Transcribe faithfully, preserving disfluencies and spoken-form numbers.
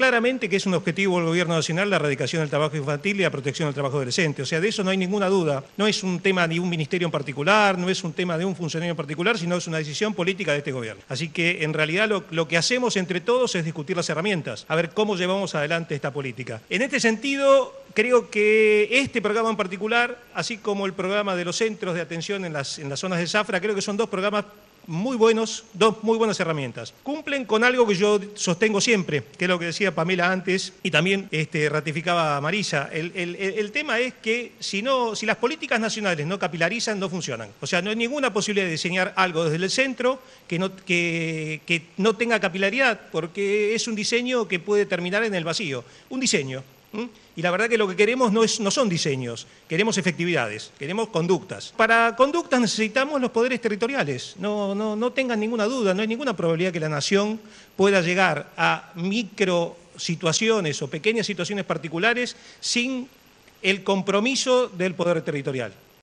claramente que es un objetivo del Gobierno Nacional la erradicación del trabajo infantil y la protección del trabajo adolescente. O sea, de eso no hay ninguna duda. No es un tema de un ministerio en particular, no es un tema de un funcionario en particular, sino es una decisión política de este Gobierno. Así que, en realidad, lo, lo que hacemos entre todos es discutir las herramientas, a ver cómo llevamos adelante esta política. En este sentido, creo que este programa en particular, así como el programa de los centros de atención en las, en las zonas de Zafra, creo que son dos programas muy buenos, dos muy buenas herramientas. Cumplen con algo que yo sostengo siempre, que es lo que decía Pamela antes y también este, ratificaba Marisa. El, el, el tema es que si, no, si las políticas nacionales no capilarizan, no funcionan. O sea, no hay ninguna posibilidad de diseñar algo desde el centro que no, que, que no tenga capilaridad, porque es un diseño que puede terminar en el vacío. Un diseño. ¿Mm? Y la verdad que lo que queremos no, es, no son diseños, queremos efectividades, queremos conductas. Para conductas necesitamos los poderes territoriales, no, no, no tengan ninguna duda, no hay ninguna probabilidad que la nación pueda llegar a micro situaciones o pequeñas situaciones particulares sin el compromiso del poder territorial.